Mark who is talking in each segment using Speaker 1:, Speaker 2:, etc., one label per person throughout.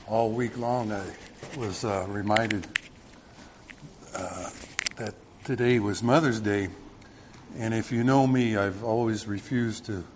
Speaker 1: All week long I was reminded that today was Mother's Day, and if you know me, I've always refused to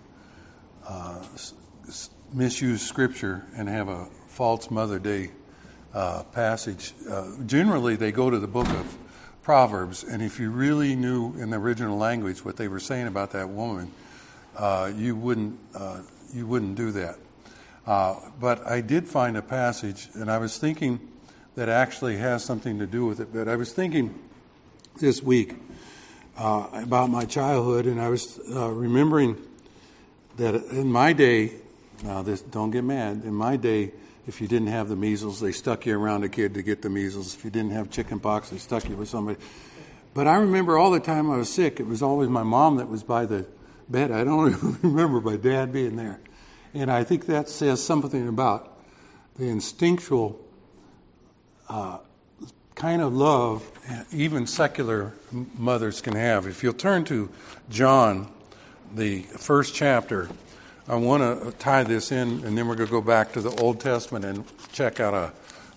Speaker 1: misuse Scripture and have a false Mother Day passage. Generally, they go to the book of Proverbs, and if you really knew in the original language what they were saying about that woman, you wouldn't do that. But I did find a passage, and I was thinking that actually has something to do with it. But I was thinking this week about my childhood, and I was remembering that in my day, don't get mad, in my day, if you didn't have the measles, they stuck you around a kid to get the measles. If you didn't have chicken pox, they stuck you with somebody. But I remember all the time I was sick, it was always my mom that was by the bed. I don't even remember my dad being there. And I think that says something about the instinctual kind of love even secular mothers can have. If you'll turn to John, the first chapter, I want to tie this in, and then we're going to go back to the Old Testament and check out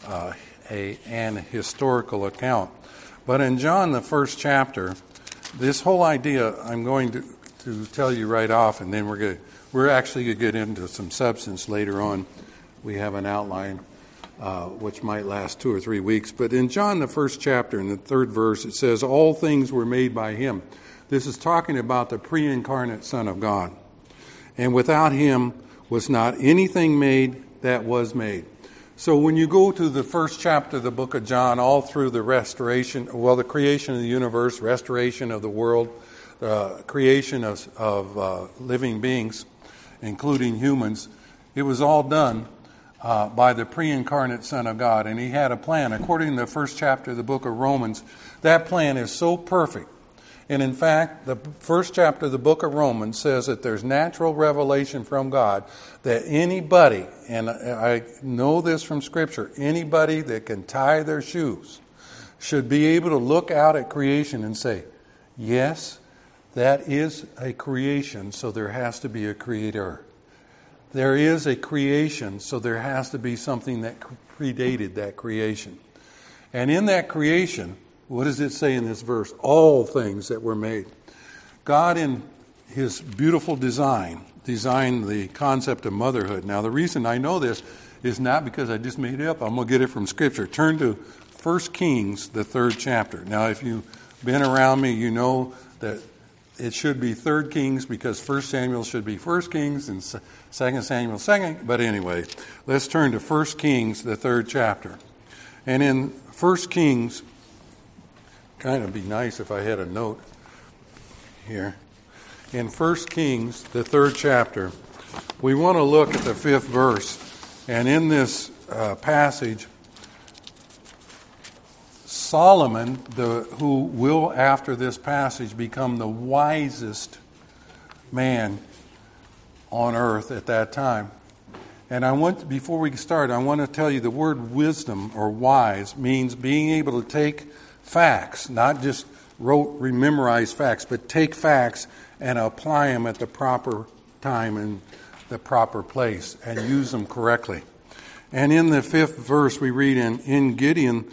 Speaker 1: an historical account. But in John, the first chapter, this whole idea I'm going to tell you right off, and then we're actually going to get into some substance later on. We have an outline which might last 2 or 3 weeks. But in John, the first chapter, in the 3rd verse, it says, all things were made by him. This is talking about the pre-incarnate Son of God. And without him was not anything made that was made. So when you go to the first chapter of the book of John, all through the the creation of the universe, restoration of the world, creation of living beings, including humans, it was all done by the pre-incarnate Son of God. And he had a plan. According to the first chapter of the book of Romans, that plan is so perfect. And in fact, the first chapter of the book of Romans says that there's natural revelation from God that anybody, and I know this from Scripture, anybody that can tie their shoes should be able to look out at creation and say, yes, that is a creation, so there has to be a creator. There is a creation, so there has to be something that predated that creation. And in that creation, what does it say in this verse? All things that were made. God, in his beautiful design, designed the concept of motherhood. Now, the reason I know this is not because I just made it up. I'm going to get it from Scripture. Turn to 1 Kings, the 3rd chapter. Now, if you've been around me, you know that it should be 3 Kings because 1 Samuel should be 1 Kings and 2 Samuel 2nd. But anyway, let's turn to 1 Kings, the 3rd chapter. And in 1 Kings, kind of be nice if I had a note here. In 1 Kings, the 3rd chapter, we want to look at the 5th verse. And in this passage, Solomon, who will after this passage become the wisest man on earth at that time. And before we start, I want to tell you the word wisdom or wise means being able to take facts, not just memorize facts, but take facts and apply them at the proper time and the proper place and use them correctly. And in the 5th verse we read in Gideon,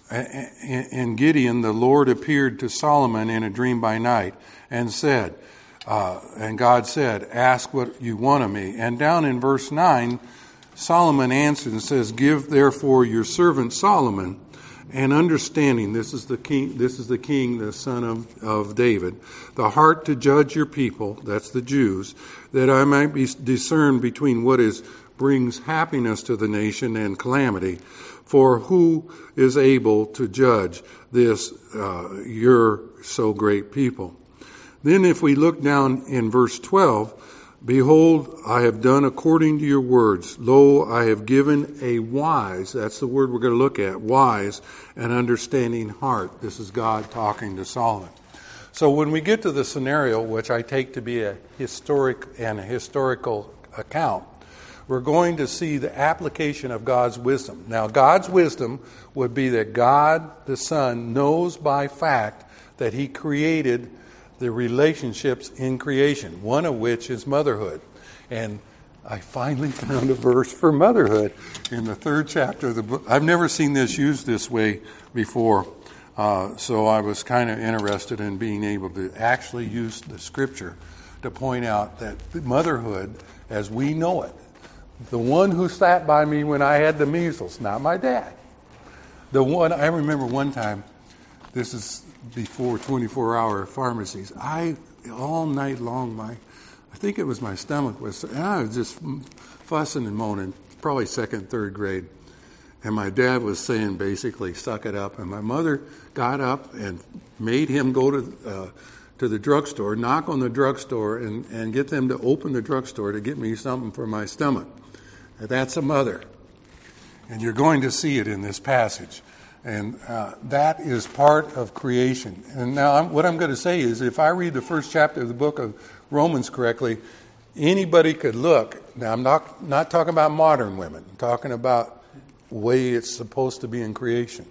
Speaker 1: the Lord appeared to Solomon in a dream by night and said, and God said, ask what you want of me. And down in verse 9, Solomon answered and says, give therefore your servant Solomon and understanding, this is the king, the son of David, the heart to judge your people, that's the Jews, that I might be discern between what brings happiness to the nation and calamity. For who is able to judge this, your so great people? Then if we look down in verse 12, behold, I have done according to your words. Lo, I have given a wise, that's the word we're going to look at, wise and understanding heart. This is God talking to Solomon. So when we get to the scenario, which I take to be a historical account, we're going to see the application of God's wisdom. Now, God's wisdom would be that God, the Son, knows by fact that he created the relationships in creation, one of which is motherhood. And I finally found a verse for motherhood in the 3rd chapter of the book. I've never seen this used this way before, so I was kind of interested in being able to actually use the scripture to point out that motherhood, as we know it, the one who sat by me when I had the measles, not my dad. The one, I remember one time, this is before 24-hour pharmacies, all night long, I think it was my stomach and I was just fussing and moaning, probably 2nd, 3rd grade. And my dad was saying basically, suck it up. And my mother got up and made him go to the drugstore, knock on the drugstore, and get them to open the drugstore to get me something for my stomach. That's a mother. And you're going to see it in this passage. And that is part of creation. And now what I'm going to say is, if I read the 1st chapter of the book of Romans correctly, anybody could look. Now, I'm not talking about modern women. I'm talking about the way it's supposed to be in creation.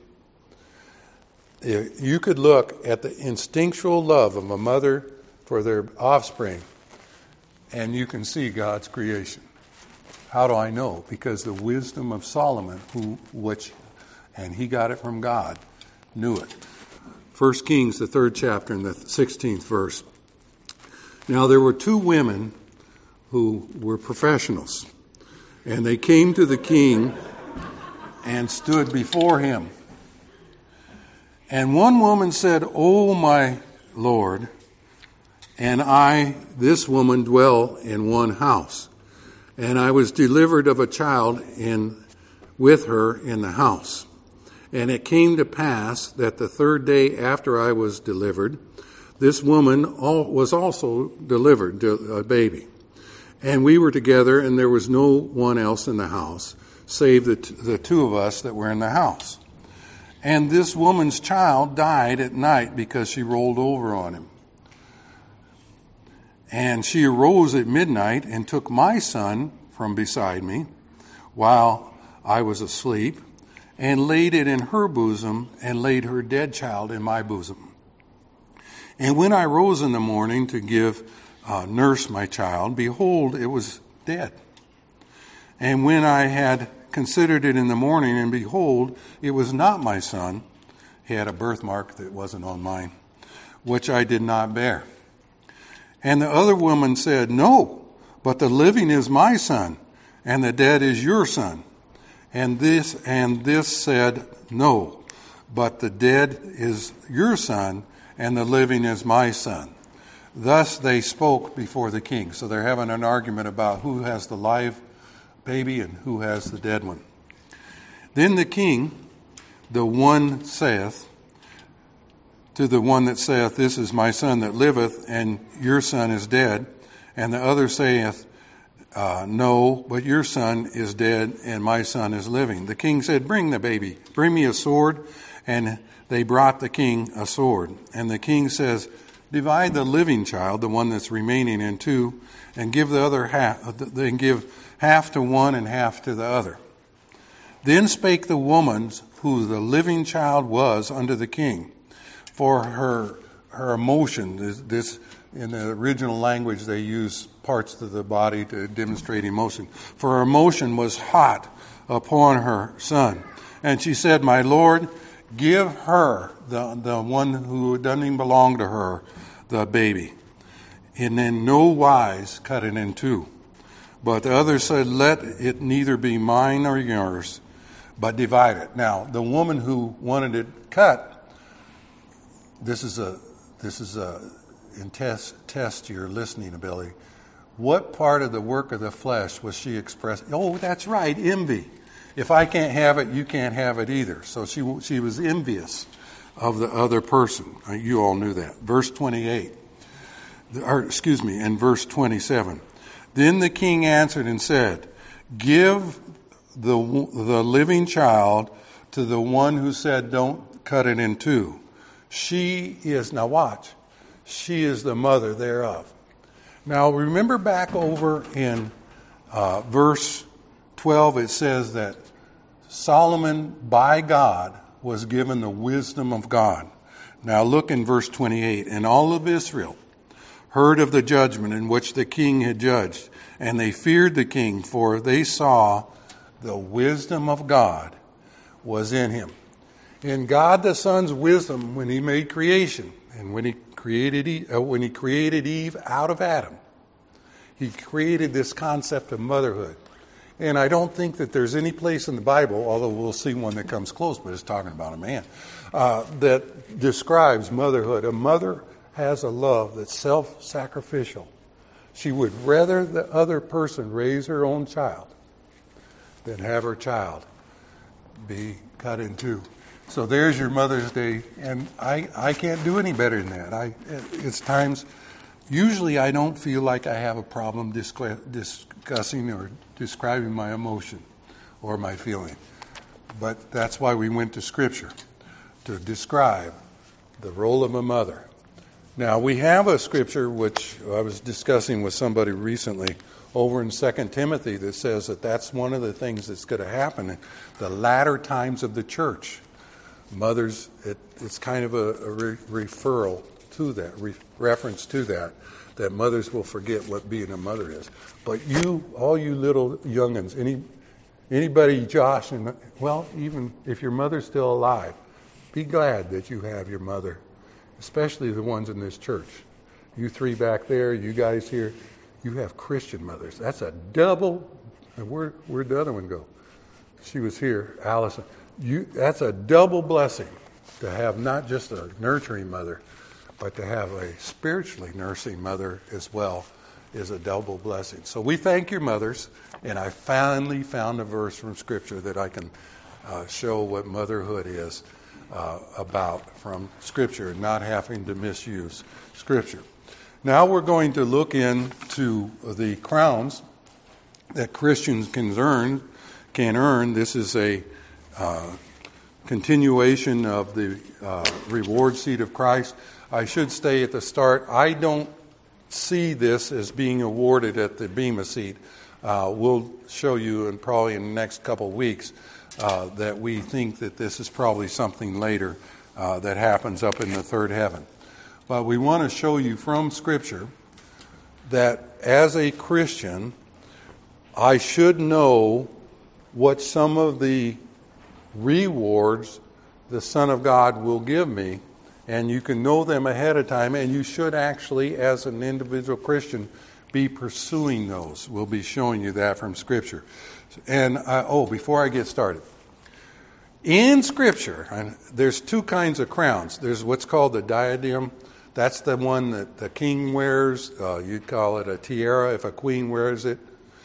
Speaker 1: You could look at the instinctual love of a mother for their offspring, and you can see God's creation. How do I know? Because the wisdom of Solomon, and he got it from God, knew it. 1 Kings, the 3rd chapter, and the 16th verse. Now there were 2 women who were professionals, and they came to the king and stood before him. And one woman said, "O my Lord, and I, this woman, dwell in one house. And I was delivered of a child with her in the house. And it came to pass that the 3rd day after I was delivered, this woman was also delivered a baby. And we were together, and there was no one else in the house, save the 2 of us that were in the house. And this woman's child died at night because she rolled over on him. And she arose at midnight and took my son from beside me while I was asleep, and laid it in her bosom, and laid her dead child in my bosom. And when I rose in the morning to nurse my child, behold, it was dead. And when I had considered it in the morning, and behold, it was not my son. He had a birthmark that wasn't on mine, which I did not bear. And the other woman said, No, but the living is my son, and the dead is your son. And this said, No, but the dead is your son, and the living is my son. Thus they spoke before the king. So they're having an argument about who has the live baby and who has the dead one. Then the king, the one saith to the one that saith, This is my son that liveth, and your son is dead. And the other saith, No, but your son is dead, and my son is living. The king said, Bring the baby, bring me a sword. And they brought the king a sword. And the king says, Divide the living child, the one that's remaining, in 2, and give the other half. Then give half to one and half to the other. Then spake the woman who the living child was unto the king. For her emotion, this in the original language they use parts of the body to demonstrate emotion. For her emotion was hot upon her son. And she said, My Lord, give her, the one who doesn't even belong to her, the baby. And in no wise cut it in 2. But the other said, Let it neither be mine nor yours, but divide it. Now, the woman who wanted it cut, test your listening ability. What part of the work of the flesh was she expressing? Oh, that's right, envy. If I can't have it, you can't have it either. So she was envious of the other person. You all knew that. Verse 28. And verse 27. Then the king answered and said, Give the living child to the one who said, Don't cut it in 2. She is, now watch, she is the mother thereof. Now remember back over in verse 12, it says that Solomon, by God, was given the wisdom of God. Now look in verse 28. And all of Israel, heard of the judgment in which the king had judged, and they feared the king, for they saw the wisdom of God was in him. In God the Son's wisdom when he made creation, and when he created Eve out of Adam, he created this concept of motherhood. And I don't think that there's any place in the Bible, although we'll see one that comes close, but it's talking about a man, that describes motherhood. A mother has a love that's self-sacrificial. She would rather the other person raise her own child than have her child be cut in two. So there's your Mother's Day, and I can't do any better than that. It's times, usually I don't feel like I have a problem discussing or describing my emotion or my feeling. But that's why we went to Scripture, to describe the role of a mother. Now, we have a Scripture which I was discussing with somebody recently over in 2 Timothy that says that that's one of the things that's going to happen in the latter times of the church. Mothers, it's kind of a referral to that, reference to that mothers will forget what being a mother is. But you, all you little young'uns, anybody, Josh, and well, even if your mother's still alive, be glad that you have your mother, especially the ones in this church. You three back there, you guys here, you have Christian mothers. That's a double. Where'd the other one go? She was here, Allison. That's a double blessing to have not just a nurturing mother, but to have a spiritually nursing mother as well is a double blessing. So we thank your mothers, and I finally found a verse from Scripture that I can show what motherhood is about from Scripture, not having to misuse Scripture. Now we're going to look into the crowns that Christians can earn. This is a continuation of the reward seat of Christ. I should say at the start, I don't see this as being awarded at the Bema seat. We'll show you probably in the next couple of weeks that we think that this is probably something later that happens up in the third heaven. But we want to show you from Scripture that as a Christian, I should know what some of the rewards the Son of God will give me, and you can know them ahead of time, and you should actually, as an individual Christian, be pursuing those. We'll be showing you that from Scripture. And, before I get started, in Scripture, there's two kinds of crowns. There's what's called the diadem. That's the one that the king wears. You'd call it a tiara if a queen wears it,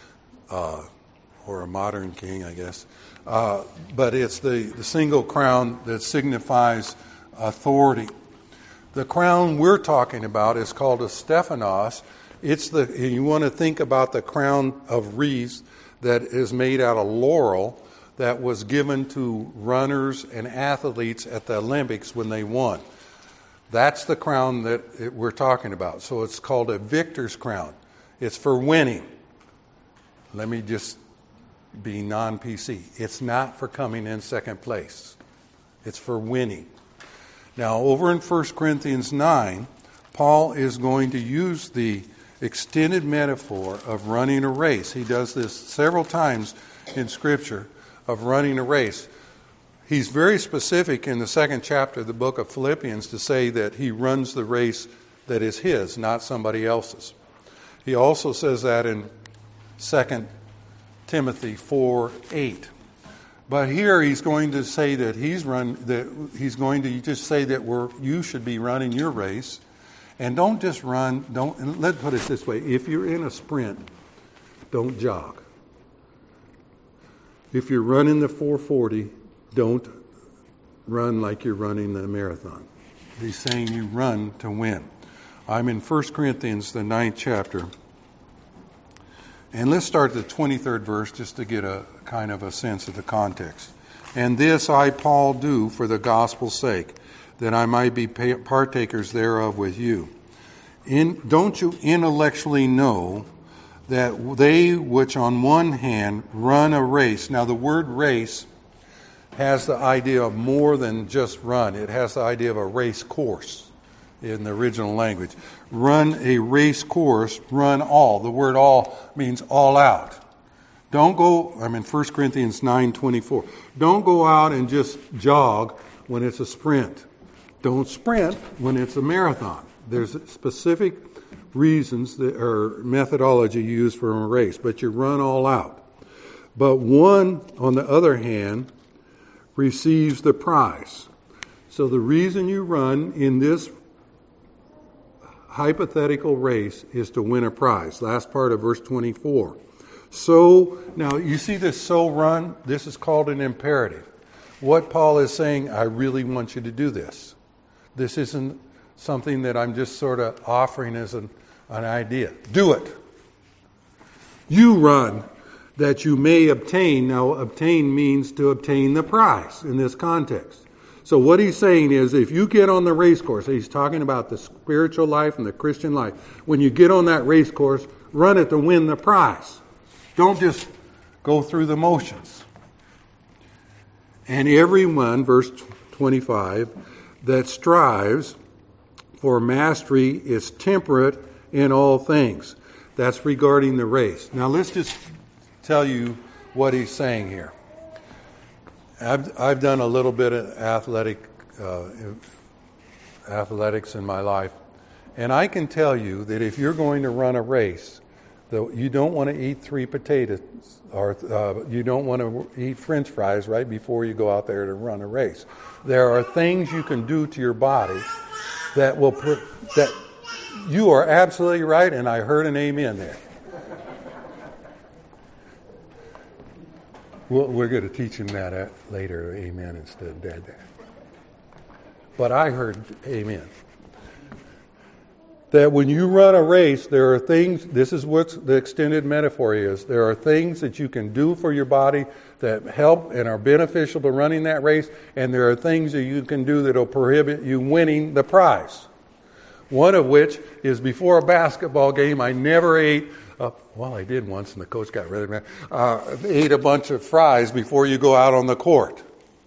Speaker 1: or a modern king, I guess. But it's the single crown that signifies authority. The crown we're talking about is called a Stephanos. You want to think about the crown of wreaths that is made out of laurel that was given to runners and athletes at the Olympics when they won. That's the crown that we're talking about. So it's called a victor's crown. It's for winning. Let me just be non-PC. It's not for coming in second place. It's for winning. Now, over in 1 Corinthians 9, Paul is going to use the extended metaphor of running a race. He does this several times in Scripture of running a race. He's very specific in the second chapter of the book of Philippians to say that he runs the race that is his, not somebody else's. He also says that in 2 Timothy 4:8. But here he's going to say that he's going to just say that you should be running your race, and don't just run. Let's put it this way: if you're in a sprint, don't jog. If you're running the 440, don't run like you're running the marathon. He's saying you run to win. I'm in 1 Corinthians, the 9th chapter. And let's start at the 23rd verse just to get a kind of a sense of the context. And this I, Paul, do for the gospel's sake, that I might be partakers thereof with you. Don't you intellectually know that they which on one hand run a race. Now the word race has the idea of more than just run. It has the idea of a race course. in the original language. Run a race course, run all. The word all means all out. Don't go, I'm in 1 Corinthians 9:24. Don't go out and just jog when it's a sprint. Don't sprint when it's a marathon. There's specific reasons that, or methodology used for a race, but you run all out. But one, on the other hand, receives the prize. So the reason you run in this hypothetical race is to win a prize. Last part of verse 24. So, now you see this so run? This is called an imperative. What Paul is saying, I really want you to do this. This isn't something that I'm just sort of offering as an idea. Do it. You run that you may obtain. Now, obtain means to obtain the prize in this context. So what he's saying is, if you get on the race course, he's talking about the spiritual life and the Christian life. When you get on that race course, run it to win the prize. Don't just go through the motions. And everyone, verse 25, that strives for mastery is temperate in all things. That's regarding the race. Now let's just tell you what he's saying here. I've done a little bit of athletics in my life, and I can tell you that if you're going to run a race, you don't want to eat 3 potatoes, or you don't want to eat French fries right before you go out there to run a race. There are things you can do to your body that will that you are absolutely right, and I heard an amen there. We're going to teach him that later, amen, instead of dad there. But I heard amen. That when you run a race, there are things, this is what the extended metaphor is, there are things that you can do for your body that help and are beneficial to running that race, and there are things that you can do that will prohibit you winning the prize. One of which is before a basketball game, I never ate, well, I did once, and the coach got rid of me, ate a bunch of fries before you go out on the court.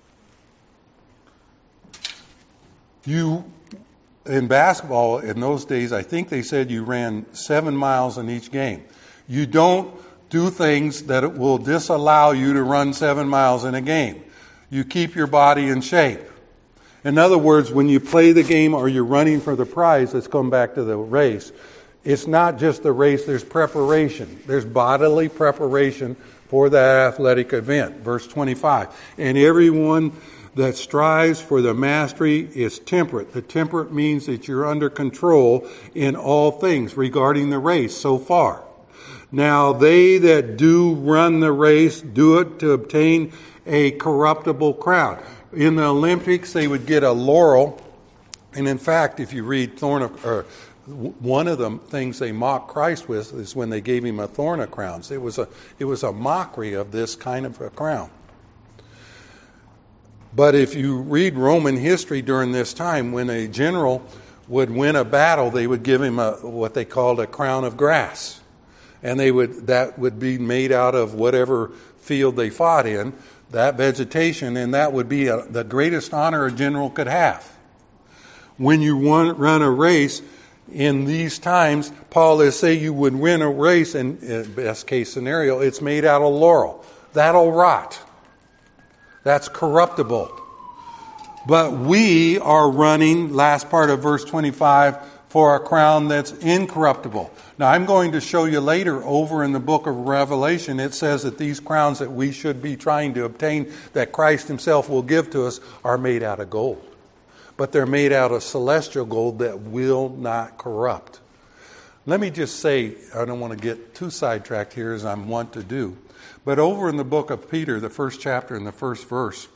Speaker 1: In basketball, in those days, I think they said you ran 7 miles in each game. You don't do things that will disallow you to run 7 miles in a game. You keep your body in shape. In other words, when you play the game or you're running for the prize, let's come back to the race, it's not just the race, there's preparation. There's bodily preparation for that athletic event. Verse 25. And everyone that strives for the mastery is temperate. The temperate means that you're under control in all things regarding the race so far. Now they that do run the race do it to obtain a corruptible crown. In the Olympics, they would get a laurel. And in fact, if you read one of the things they mocked Christ with is when they gave him a thorn of crowns. It was a mockery of this kind of a crown. But if you read Roman history during this time, when a general would win a battle, they would give him what they called a crown of grass. And that would be made out of whatever field they fought in, that vegetation, and that would be the greatest honor a general could have. When you run a race in these times, Paul is saying you would win a race, and in best case scenario, it's made out of laurel. That'll rot. That's corruptible. But we are running, last part of verse 25, for a crown that's incorruptible. Now, I'm going to show you later over in the book of Revelation, it says that these crowns that we should be trying to obtain, that Christ himself will give to us, are made out of gold. But they're made out of celestial gold that will not corrupt. Let me just say, I don't want to get too sidetracked here as I'm wont to do, but over in the book of Peter, the first chapter and the first verse,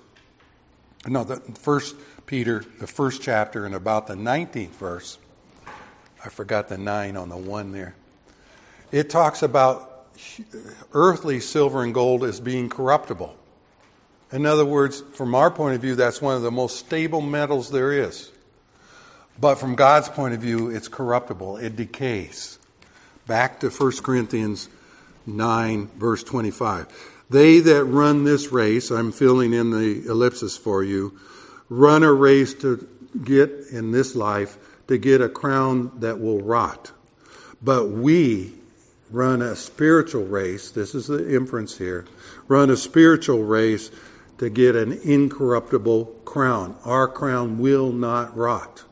Speaker 1: Peter, the first chapter and about the 19th verse, I forgot the 9 on the 1 there. It talks about earthly silver and gold as being corruptible. In other words, from our point of view, that's one of the most stable metals there is. But from God's point of view, it's corruptible. It decays. Back to 1 Corinthians 9, verse 25. They that run this race, I'm filling in the ellipsis for you, run a race to get in this life to get a crown that will rot. But we run a spiritual race. This is the inference here. Run a spiritual race to get an incorruptible crown. Our crown will not rot.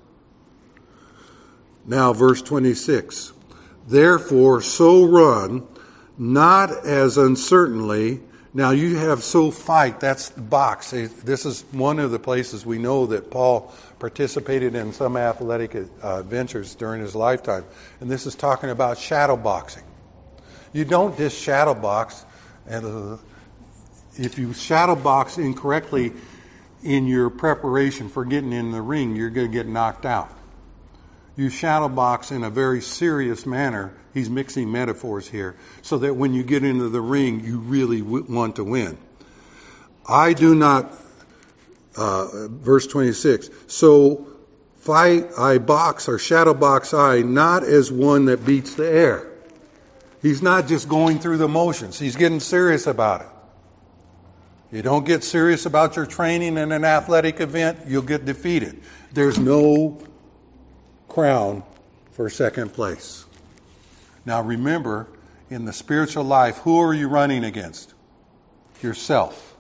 Speaker 1: Now, verse 26. Therefore, so run, not as uncertainly. Now, you have so fight. That's the box. This is one of the places we know that Paul participated in some athletic adventures during his lifetime. And this is talking about shadow boxing. You don't just shadow box. And if you shadow box incorrectly in your preparation for getting in the ring, you're going to get knocked out. You shadow box in a very serious manner. He's mixing metaphors here, so that when you get into the ring, you really want to win. I do not, verse 26, so fight I box, or shadow box I, not as one that beats the air. He's not just going through the motions. He's getting serious about it. You don't get serious about your training in an athletic event, you'll get defeated. There's no crown for second place. Now remember, in the spiritual life, who are you running against? Yourself.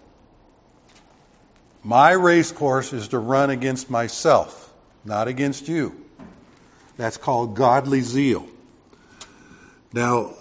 Speaker 1: My race course is to run against myself, not against you. That's called godly zeal. Now,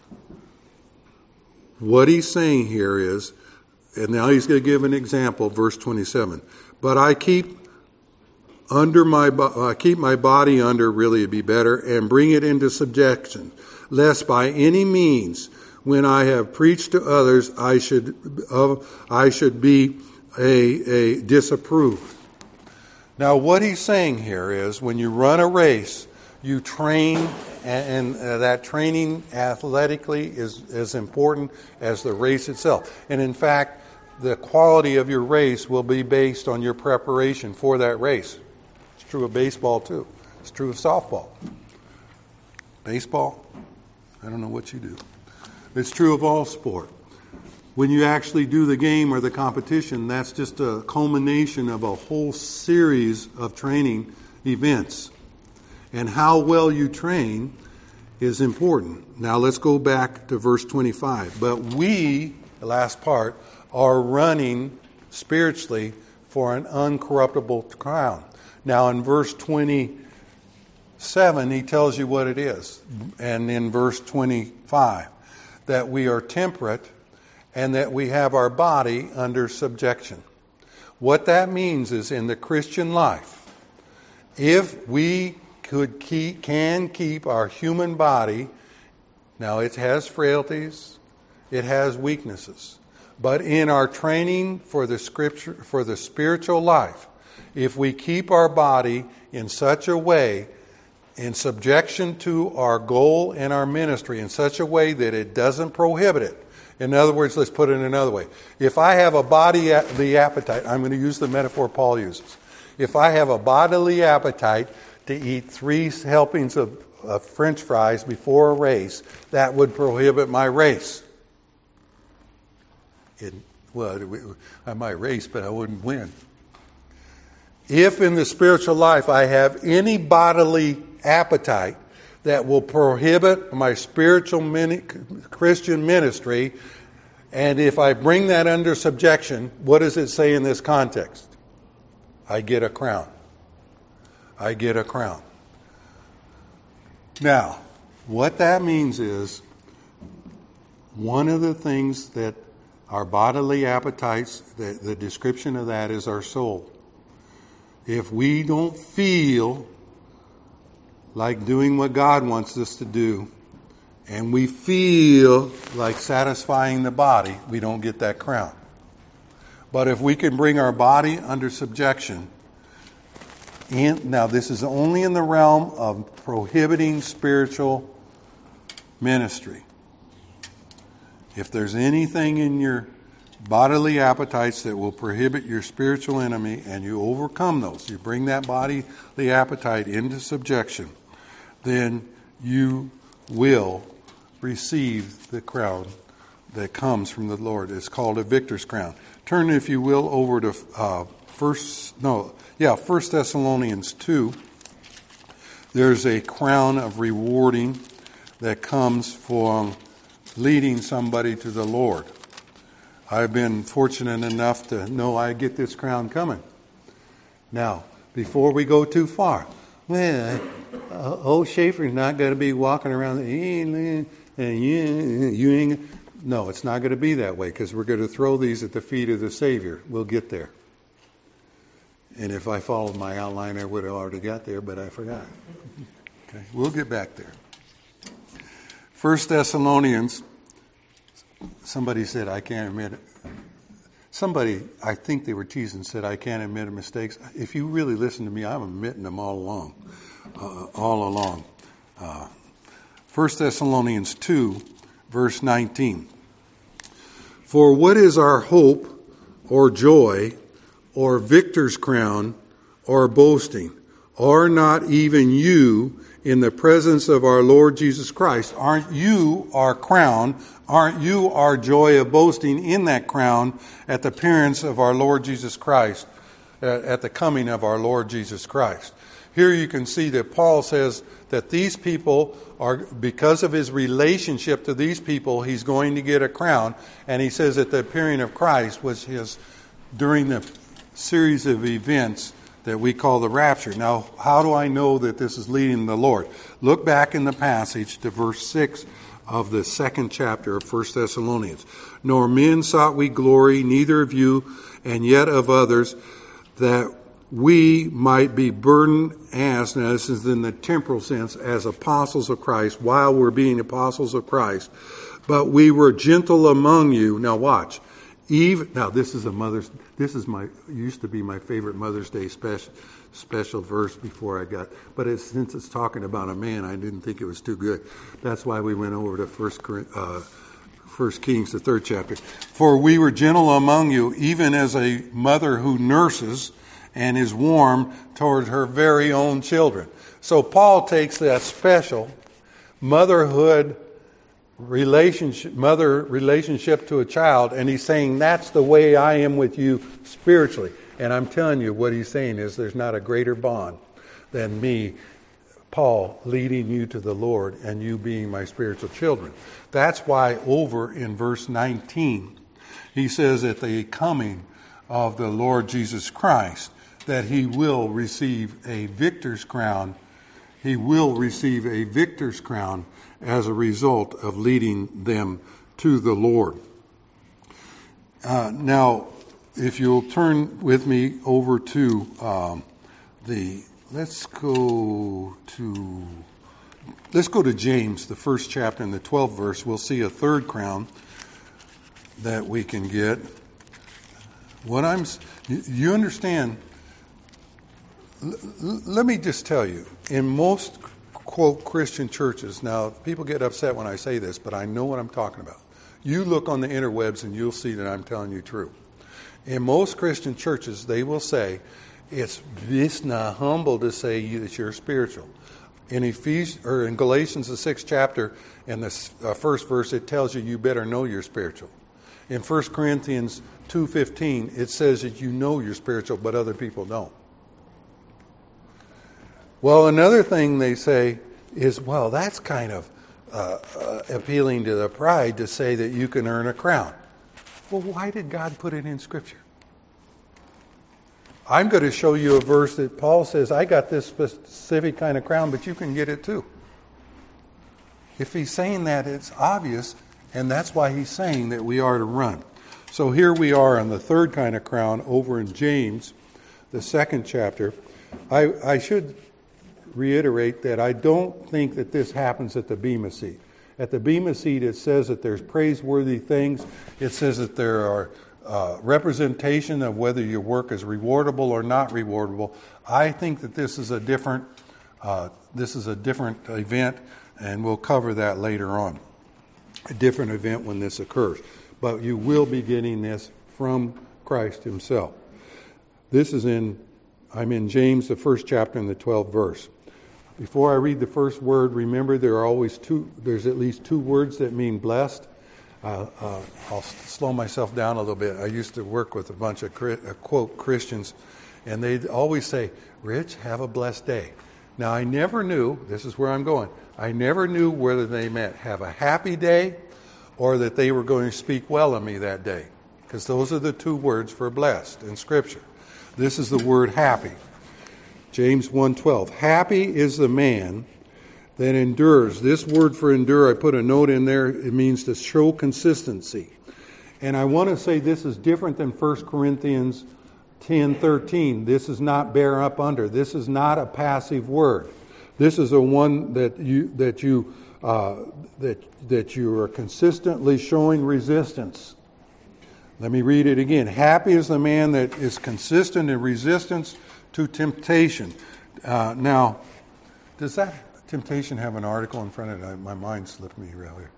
Speaker 1: what he's saying here is, and now he's going to give an example, verse 27. But I keep my body under, really it'd be better, and bring it into subjection, lest by any means, when I have preached to others, I should be a disapproved. Now, what he's saying here is, when you run a race, you train, and that training athletically is as important as the race itself. And in fact, the quality of your race will be based on your preparation for that race. It's true of baseball too. It's true of softball. Baseball, I don't know what you do. It's true of all sport. When you actually do the game or the competition, that's just a culmination of a whole series of training events. And how well you train is important. Now let's go back to verse 25. But we, the last part, are running spiritually for an uncorruptible crown. Now in verse 27, he tells you what it is. And in verse 25, that we are temperate and that we have our body under subjection. What that means is, in the Christian life, if we can keep our human body, now it has frailties, it has weaknesses, but in our training for the scripture, for the spiritual life, if we keep our body in such a way, in subjection to our goal and our ministry, in such a way that it doesn't prohibit it. In other words, let's put it another way. If I have a bodily appetite, I'm going to use the metaphor Paul uses. If I have a bodily appetite to eat 3 helpings of French fries before a race, that would prohibit my race. I might race, but I wouldn't win. If in the spiritual life I have any bodily appetite that will prohibit my spiritual Christian ministry, and if I bring that under subjection, what does it say in this context? I get a crown. I get a crown. Now, what that means is, one of the things that our bodily appetites, the description of that is our soul. If we don't feel like doing what God wants us to do, and we feel like satisfying the body, we don't get that crown. But if we can bring our body under subjection, now this is only in the realm of prohibiting spiritual ministry. If there's anything in your bodily appetites that will prohibit your spiritual enemy, and you overcome those, you bring that bodily appetite into subjection, then you will receive the crown that comes from the Lord. It's called a victor's crown. Turn, if you will, over to 1 Thessalonians 2. There's a crown of rewarding that comes from leading somebody to the Lord. I've been fortunate enough to know I get this crown coming. Now, before we go too far, well, old Schaefer's not going to be walking around and you ain't. No, it's not going to be that way, because we're going to throw these at the feet of the Savior. We'll get there. And if I followed my outline, I would have already got there, but I forgot. Okay, we'll get back there. 1 Thessalonians, somebody said, I can't admit it. Somebody, I think they were teasing, said, I can't admit mistakes. If you really listen to me, I'm admitting them all along. 1 Thessalonians 2, verse 19. For what is our hope or joy or victor's crown or boasting? Are not even you in the presence of our Lord Jesus Christ? Aren't you our crown? Aren't you our joy of boasting in that crown at the appearance of our Lord Jesus Christ, at the coming of our Lord Jesus Christ? Here you can see that Paul says that these people are, because of his relationship to these people, he's going to get a crown. And he says that the appearing of Christ was his during the series of events that we call the rapture. Now, how do I know that this is leading the Lord? Look back in the passage to verse 6 of the second chapter of 1 Thessalonians. Nor men sought we glory, neither of you, and yet of others, that we might be burdened as, now this is in the temporal sense, as apostles of Christ, while we're being apostles of Christ. But we were gentle among you. Now watch. This used to be my favorite Mother's Day special verse before I got, but since it's talking about a man, I didn't think it was too good. That's why we went over to 1 Kings, the third chapter. For we were gentle among you, even as a mother who nurses and is warm toward her very own children. So Paul takes that special mother relationship to a child, and he's saying that's the way I am with you spiritually. And I'm telling you, what he's saying is there's not a greater bond than me, Paul, leading you to the Lord and you being my spiritual children. That's why over in verse 19, he says at the coming of the Lord Jesus Christ that he will receive a victor's crown. He will receive a victor's crown as a result of leading them to the Lord. Now, if you'll turn with me over to let's go to James, the first chapter and the 12th verse. We'll see a third crown that we can get. You understand? Let me just tell you, in most quote Christian churches, now people get upset when I say this, but I know what I'm talking about. You look on the interwebs and you'll see that I'm telling you true. In most Christian churches, they will say, it's not humble to say that you're spiritual. In Galatians, the 6th chapter, and the first verse, it tells you better know you're spiritual. In 1 Corinthians 2:15, it says that you know you're spiritual, but other people don't. Well, another thing they say is, well, that's kind of appealing to the pride to say that you can earn a crown. Well, why did God put it in Scripture? I'm going to show you a verse that Paul says, I got this specific kind of crown, but you can get it too. If he's saying that, it's obvious, and that's why he's saying that we are to run. So here we are on the third kind of crown over in James, the 2nd chapter. I should reiterate that I don't think that this happens at the Bema seat. At the Bema seat, it says that there's praiseworthy things. It says that there are representation of whether your work is rewardable or not rewardable. I think that this is a different event, and we'll cover that later on. A different event when this occurs. But you will be getting this from Christ himself. I'm in James, the 1st chapter and the 12th verse. Before I read the first word, remember there's at least two words that mean blessed. I'll slow myself down a little bit. I used to work with a bunch of quote Christians, and they'd always say, Rich, have a blessed day. Now, I never knew, this is where I'm going, I never knew whether they meant have a happy day or that they were going to speak well of me that day. Because those are the two words for blessed in Scripture. This is the word happy. James 1:12. Happy is the man that endures. This word for endure, I put a note in there. It means to show consistency. And I want to say this is different than 1 Corinthians 10:13. This is not bear up under. This is not a passive word. This is a one that you are consistently showing resistance. Let me read it again. Happy is the man that is consistent in resistance to temptation. Now, does that temptation have an article in front of it? My mind slipped me really.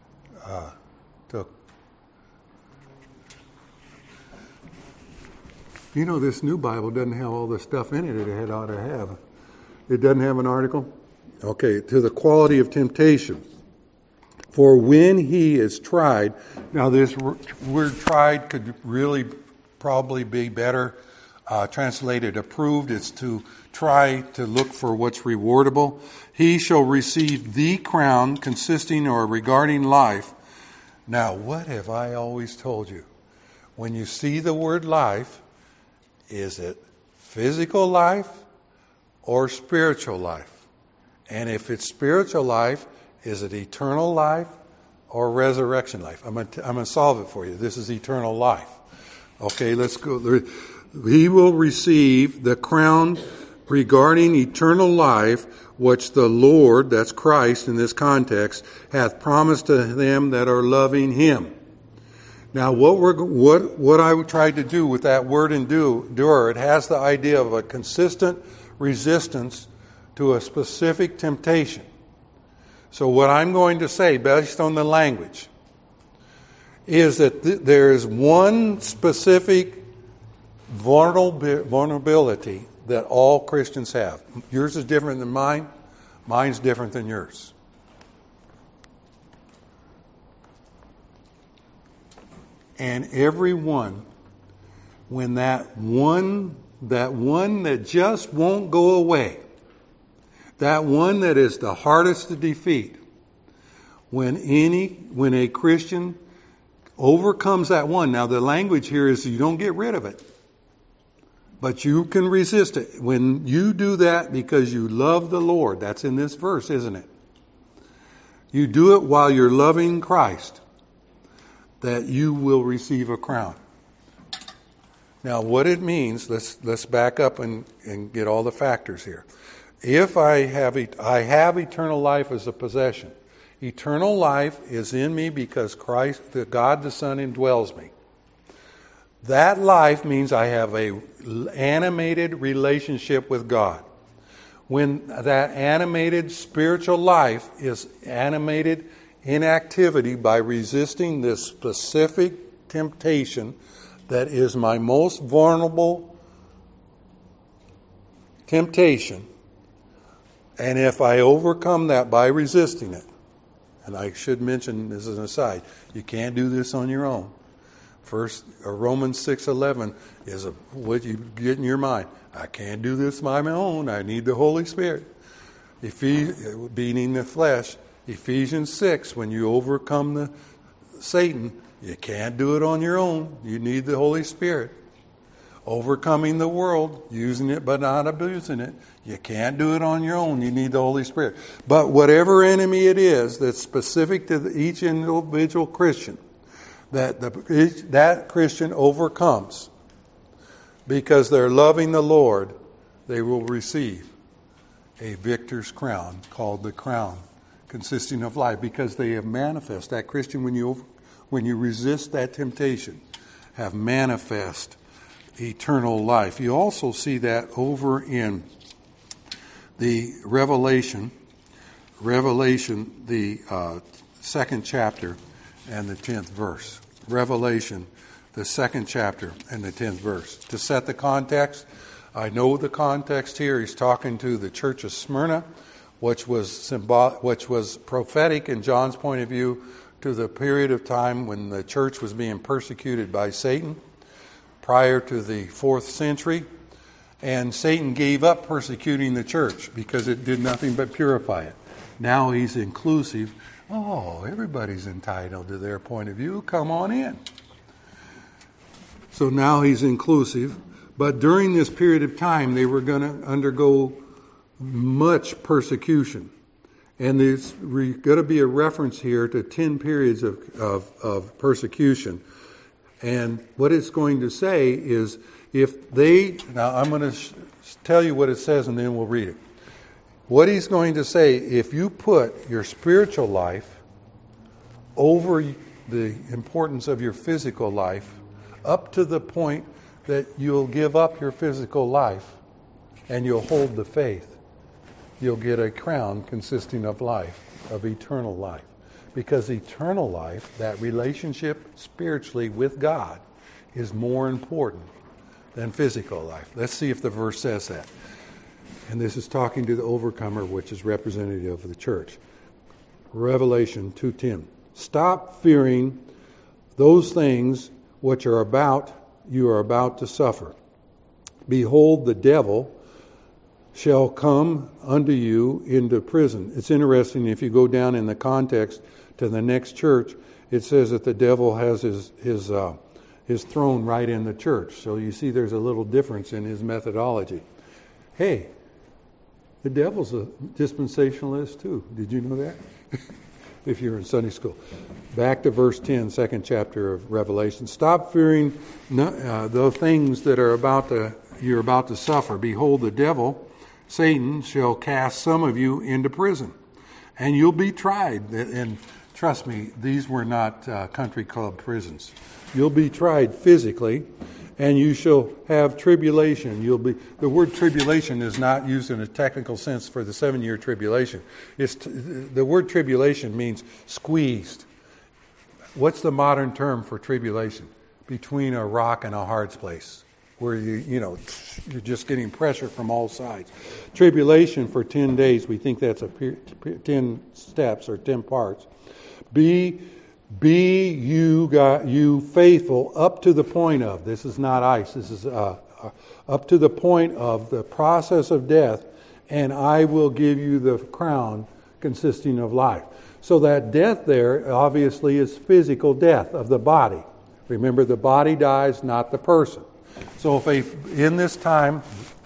Speaker 1: You know, this new Bible doesn't have all the stuff in it it ought to have. It doesn't have an article? Okay, to the quality of temptation. For when he is tried, now this word tried could really probably be better translated approved. It's to try to look for what's rewardable. He shall receive the crown consisting or regarding life. Now, what have I always told you? When you see the word life, is it physical life or spiritual life? And if it's spiritual life, is it eternal life or resurrection life? I'm going to solve it for you. This is eternal life. Okay, let's go. He will receive the crown regarding eternal life, which the Lord, that's Christ in this context, hath promised to them that are loving Him. Now, what I tried to do with that word endure, it has the idea of a consistent resistance to a specific temptation. So what I'm going to say, based on the language, is that there is one specific vulnerability that all Christians have. Yours is different than mine. Mine's different than yours. And everyone, when that one that just won't go away, that one that is the hardest to defeat, when a Christian overcomes that one. Now the language here is you don't get rid of it, but you can resist it. When you do that because you love the Lord, that's in this verse, isn't it? You do it while you're loving Christ, that you will receive a crown. Now what it means, let's back up and get all the factors here. If I have eternal life as a possession. Eternal life is in me because Christ, God the Son, indwells me. That life means I have an animated relationship with God. When that animated spiritual life is animated in activity by resisting this specific temptation that is my most vulnerable temptation, and if I overcome that by resisting it, and I should mention this as an aside, you can't do this on your own. Romans 6:11 is what you get in your mind. I can't do this by my own. I need the Holy Spirit. Beating the flesh. Ephesians 6, when you overcome Satan, you can't do it on your own. You need the Holy Spirit. Overcoming the world, using it but not abusing it. You can't do it on your own. You need the Holy Spirit. But whatever enemy it is that's specific to each individual Christian, that Christian overcomes because they're loving the Lord, they will receive a victor's crown called the crown consisting of life, because they have manifest. That Christian, when you resist that temptation, have manifest eternal life. You also see that over in the Revelation, the second chapter and the 10th verse. Revelation, the second chapter and the 10th verse. To set the context, I know the context here. He's talking to the church of Smyrna, which was prophetic in John's point of view to the period of time when the church was being persecuted by Satan prior to the 4th century. And Satan gave up persecuting the church because it did nothing but purify it. Now he's inclusive. Oh, everybody's entitled to their point of view. Come on in. So now he's inclusive. But during this period of time, they were going to undergo much persecution. And there's going to be a reference here to 10 periods of persecution. And what it's going to say is, now I'm going to tell you what it says and then we'll read it. What he's going to say, if you put your spiritual life over the importance of your physical life, up to the point that you'll give up your physical life and you'll hold the faith, you'll get a crown consisting of life, of eternal life. Because eternal life, that relationship spiritually with God, is more important than physical life. Let's see if the verse says that. And this is talking to the overcomer, which is representative of the church. Revelation 2:10. Stop fearing those things which you are about to suffer. Behold, the devil shall come unto you into prison. It's interesting, if you go down in the context to the next church, it says that the devil has his throne right in the church. So you see there's a little difference in his methodology. Hey, the devil's a dispensationalist too. Did you know that? If you're in Sunday school. Back to verse 10, second chapter of Revelation. Stop fearing the things that you're about to suffer. Behold, the devil, Satan, shall cast some of you into prison, and you'll be tried. And trust me, these were not country club prisons. You'll be tried physically, and you shall have tribulation. The word tribulation is not used in a technical sense for the 7-year tribulation. The word tribulation means squeezed. What's the modern term for tribulation? Between a rock and a hard place, where you're just getting pressure from all sides. Tribulation for 10 days, we think that's 10 steps or 10 parts. Be you faithful up to the point of, this is not ice, this is up to the point of the process of death, and I will give you the crown consisting of life. So that death there obviously is physical death of the body. Remember, the body dies, not the person. So in this time,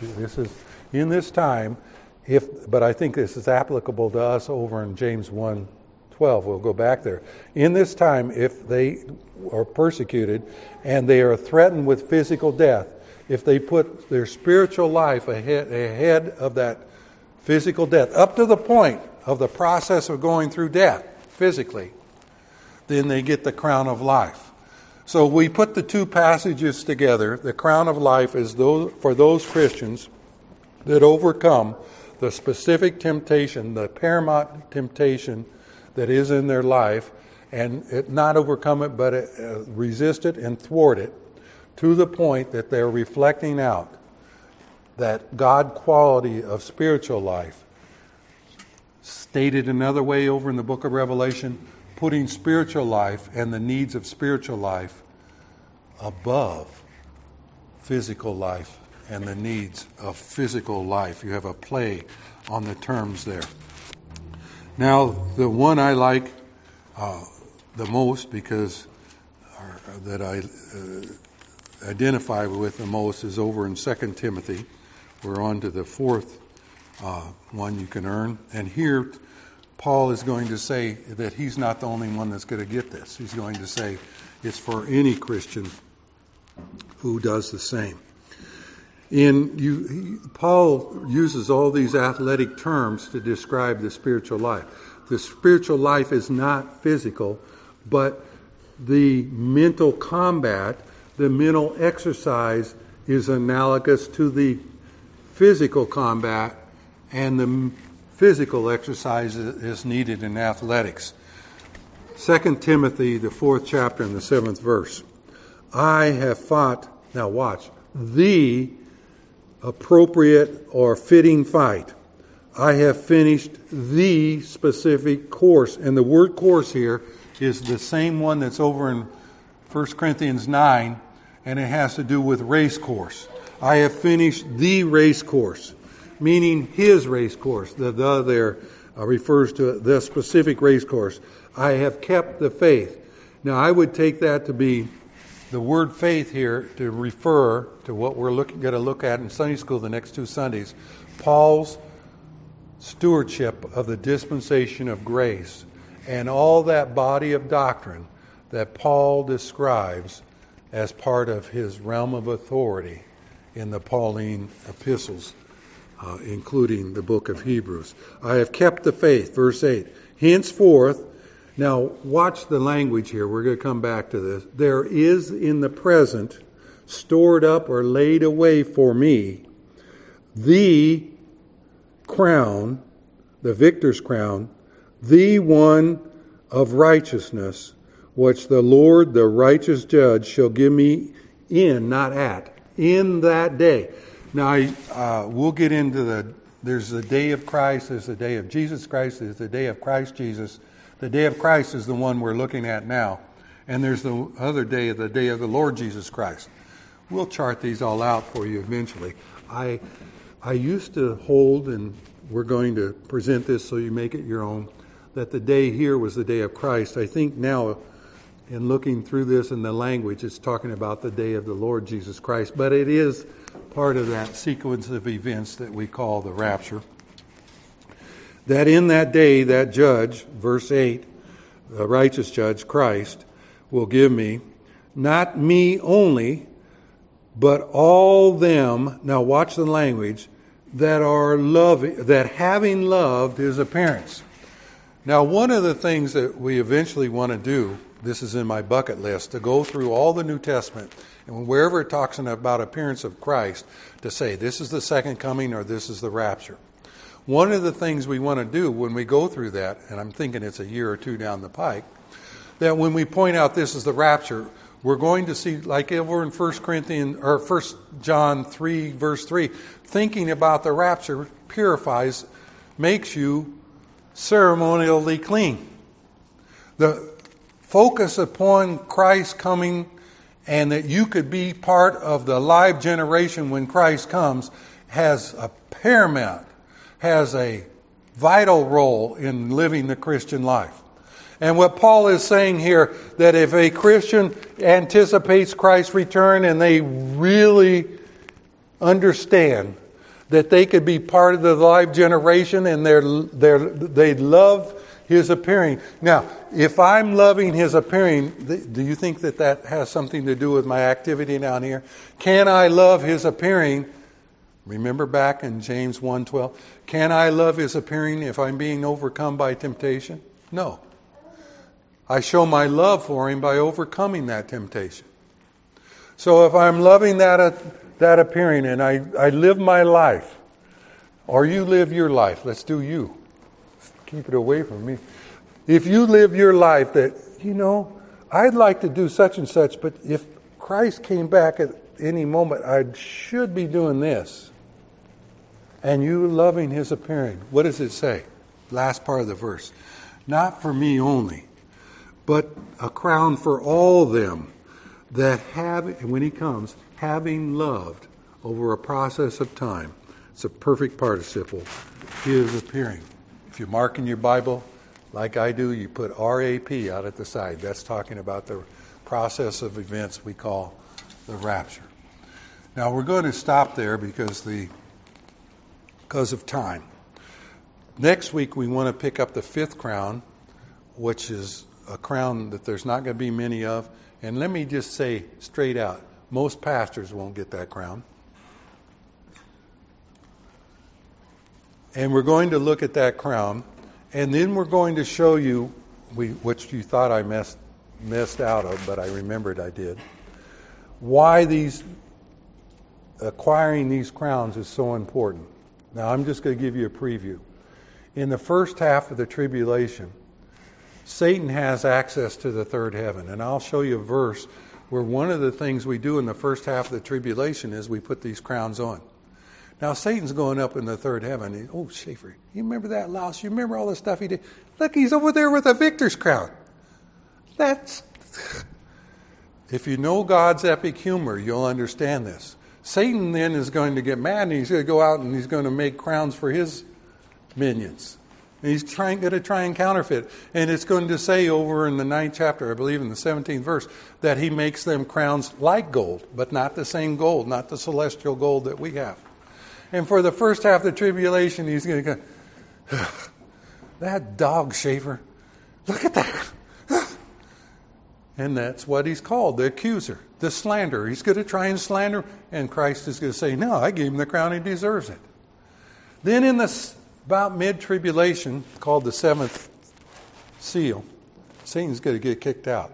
Speaker 1: but I think this is applicable to us over in James 1:12. We'll go back there. In this time, if they are persecuted and they are threatened with physical death, if they put their spiritual life ahead of that physical death, up to the point of the process of going through death physically, then they get the crown of life. So we put the two passages together. The crown of life is for those Christians that overcome the specific temptation, the paramount temptation that is in their life, and not overcome it, but resist it and thwart it to the point that they're reflecting out that God quality of spiritual life. Stated another way over in the book of Revelation, putting spiritual life and the needs of spiritual life above physical life and the needs of physical life. You have a play on the terms there. Now, the one I like the most, because that I identify with the most, is over in 2 Timothy. We're on to the fourth one you can earn. And here, Paul is going to say that he's not the only one that's going to get this. He's going to say it's for any Christian who does the same. Paul uses all these athletic terms to describe the spiritual life. The spiritual life is not physical, but the mental combat, the mental exercise is analogous to the physical combat, and the physical exercise is needed in athletics. 2 Timothy, the 4th chapter and the 7th verse. I have fought, now watch, the appropriate or fitting fight. I have finished the specific course. And the word course here is the same one that's over in 1 Corinthians 9, and it has to do with race course. I have finished the race course, meaning his race course. The there refers to the specific race course. I have kept the faith. Now, I would take that to be the word faith here to refer to what we're going to look at in Sunday school the next 2 Sundays, Paul's stewardship of the dispensation of grace and all that body of doctrine that Paul describes as part of his realm of authority in the Pauline epistles, including the book of Hebrews. I have kept the faith, verse 8. Henceforth, now watch the language here. We're going to come back to this. There is in the present stored up or laid away for me the crown, the victor's crown, the one of righteousness, which the Lord, the righteous judge, shall give me in, not at, in that day. Now, we'll get into there's the day of Christ, there's the day of Jesus Christ, there's the day of Christ Jesus. The day of Christ is the one we're looking at now. And there's the other day, the day of the Lord Jesus Christ. We'll chart these all out for you eventually. I used to hold, and we're going to present this so you make it your own, that the day here was the day of Christ. I think now, in looking through this in the language, it's talking about the day of the Lord Jesus Christ. But it is part of that sequence of events that we call the rapture. That in that day, that judge, verse 8, the righteous judge, Christ, will give me, not me only, but all them, now watch the language, that are loving, that having loved his appearance. Now, one of the things that we eventually want to do, this is in my bucket list, to go through all the New Testament, and wherever it talks about appearance of Christ, to say this is the second coming or this is the rapture. One of the things we want to do when we go through that, and I'm thinking it's a year or two down the pike, that when we point out this is the rapture, we're going to see, like over in 1 John 3, verse 3, thinking about the rapture purifies, makes you ceremonially clean. The focus upon Christ coming and that you could be part of the live generation when Christ comes has a paramount, has a vital role in living the Christian life. And what Paul is saying here, that if a Christian anticipates Christ's return and they really understand that they could be part of the live generation and they love his appearing. Now, if I'm loving his appearing, do you think that has something to do with my activity down here? Can I love his appearing? Remember back in James 1:12, can I love his appearing if I'm being overcome by temptation? No. I show my love for him by overcoming that temptation. So if I'm loving that appearing and I live my life, or you live your life, let's do you. Keep it away from me. If you live your life that, I'd like to do such and such, but if Christ came back at any moment, I should be doing this. And you loving his appearing. What does it say? Last part of the verse. Not for me only, but a crown for all them that have, and when he comes, having loved over a process of time. It's a perfect participle. His appearing. If you mark in your Bible, like I do, you put RAP out at the side. That's talking about the process of events we call the rapture. Now we're going to stop there because of time. Next week we want to pick up the fifth crown, which is a crown that there's not going to be many of. And let me just say straight out, most pastors won't get that crown. And we're going to look at that crown, and then we're going to show you, which you thought I missed out of, but I remembered I did, why acquiring these crowns is so important. Now, I'm just going to give you a preview. In the first half of the tribulation, Satan has access to the third heaven. And I'll show you a verse where one of the things we do in the first half of the tribulation is we put these crowns on. Now, Satan's going up in the third heaven. Oh, Schaefer, you remember that louse? You remember all the stuff he did? Look, he's over there with a victor's crown. If you know God's epic humor, you'll understand this. Satan then is going to get mad, and he's going to go out and he's going to make crowns for his minions. And he's going to try and counterfeit. And it's going to say over in the 9th chapter, I believe in the 17th verse, that he makes them crowns like gold, but not the same gold, not the celestial gold that we have. And for the first half of the tribulation, he's going to go, that dog Schaefer, look at that. And that's what he's called, the accuser, the slanderer. He's going to try and slander, and Christ is going to say, no, I gave him the crown, he deserves it. Then in this about mid-tribulation, called the 7th seal, Satan's going to get kicked out.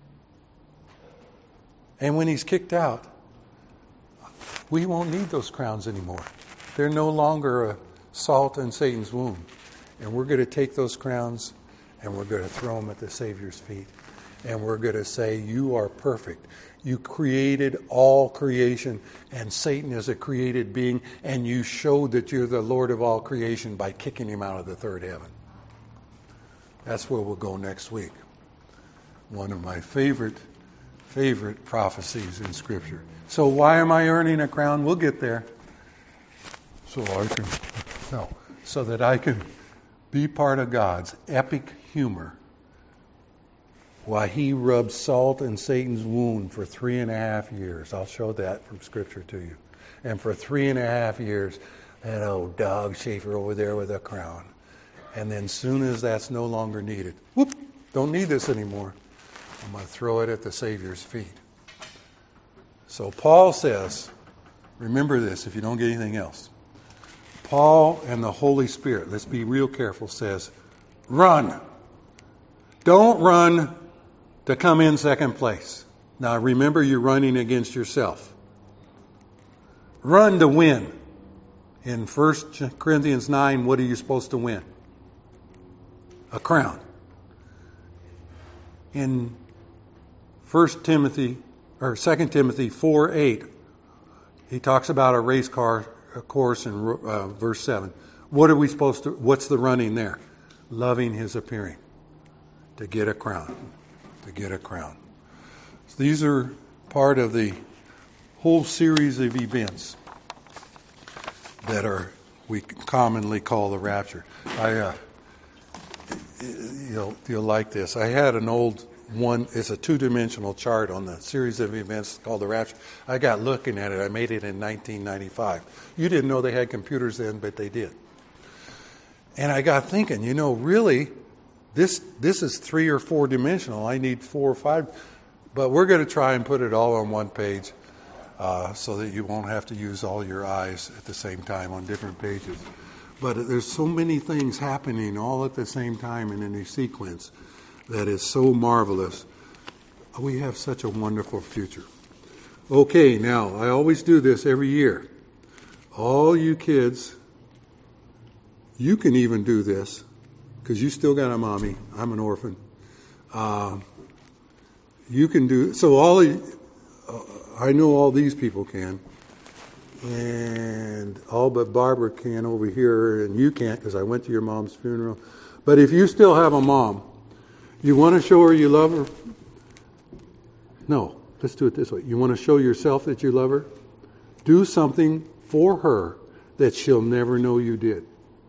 Speaker 1: And when he's kicked out, we won't need those crowns anymore. They're no longer a salt in Satan's wound. And we're going to take those crowns and we're going to throw them at the Savior's feet. And we're going to say, you are perfect. You created all creation, and Satan is a created being, and you showed that you're the Lord of all creation by kicking him out of the third heaven. That's where we'll go next week. One of my favorite prophecies in Scripture. So why am I earning a crown? We'll get there. So that I can be part of God's epic humor while he rubbed salt in Satan's wound for 3.5 years. I'll show that from Scripture to you. And for 3.5 years, that old dog Schaefer over there with a crown. And then soon as that's no longer needed, whoop, don't need this anymore. I'm going to throw it at the Savior's feet. So Paul says, remember this if you don't get anything else. Paul and the Holy Spirit, let's be real careful, says, run. Don't run to come in second place. Now remember, you're running against yourself. Run to win. In 1 Corinthians 9, what are you supposed to win? A crown. In 2 Timothy 4:8, he talks about a race car course in verse 7. What are we supposed to, what's the running there? Loving his appearing. To get a crown. To get a crown. So these are part of the whole series of events that we commonly call the rapture. You'll like this. I had an old one. It's a 2-dimensional chart on the series of events called the rapture. I got looking at it. I made it in 1995. You didn't know they had computers then, but they did. And I got thinking, really, this is 3 or 4 dimensional. I need 4 or 5. But we're going to try and put it all on one page so that you won't have to use all your eyes at the same time on different pages. But there's so many things happening all at the same time and in a sequence that is so marvelous. We have such a wonderful future. Okay, now, I always do this every year. All you kids, you can even do this, because you still got a mommy. I'm an orphan. You can do, so I know all these people can. And all but Barbara can over here, and you can't because I went to your mom's funeral. But if you still have a mom, you want to show her you love her? No, let's do it this way. You want to show yourself that you love her? Do something for her that she'll never know you did.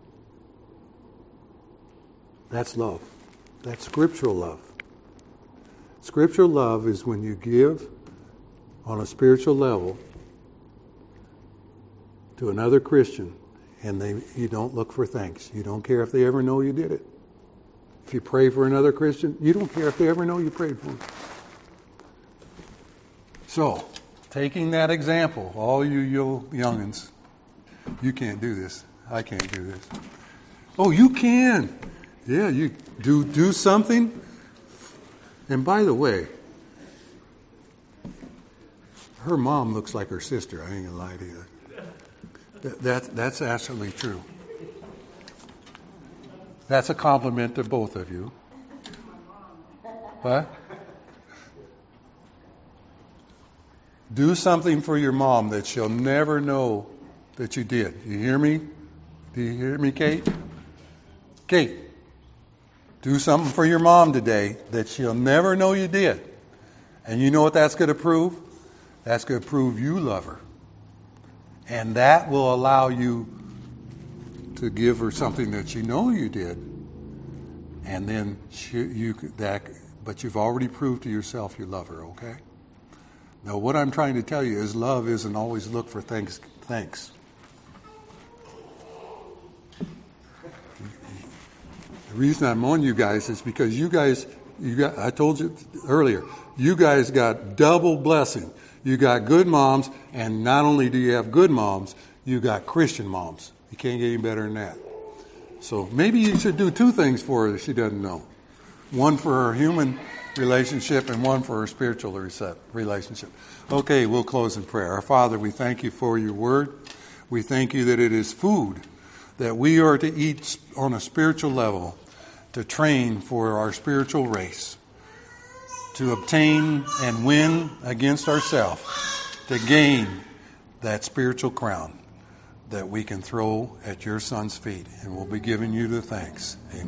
Speaker 1: That's love. That's scriptural love. Scriptural love is when you give on a spiritual level to another Christian, and you don't look for thanks. You don't care if they ever know you did it. If you pray for another Christian, you don't care if they ever know you prayed for them. So, taking that example, all you youngins, you can't do this. I can't do this. Oh, you can. Yeah, you do something. And by the way, her mom looks like her sister. I ain't gonna lie to you. That's actually true. That's a compliment to both of you. What? Do something for your mom that she'll never know that you did. You hear me? Do you hear me, Kate? Kate, do something for your mom today that she'll never know you did. And you know what that's going to prove? That's going to prove you love her. And that will allow you to give her something that you know you did. And then but you've already proved to yourself you love her, okay? Now, what I'm trying to tell you is love isn't always look for thanks. The reason I'm on you guys is because I told you earlier, you guys got double blessing. You got good moms, and not only do you have good moms, you got Christian moms. You can't get any better than that. So maybe you should do two things for her that she doesn't know. One for her human relationship and one for her spiritual relationship. Okay, we'll close in prayer. Our Father, we thank you for your word. We thank you that it is food that we are to eat on a spiritual level to train for our spiritual race, to obtain and win against ourselves, to gain that spiritual crown that we can throw at your Son's feet. And we'll be giving you the thanks. Amen.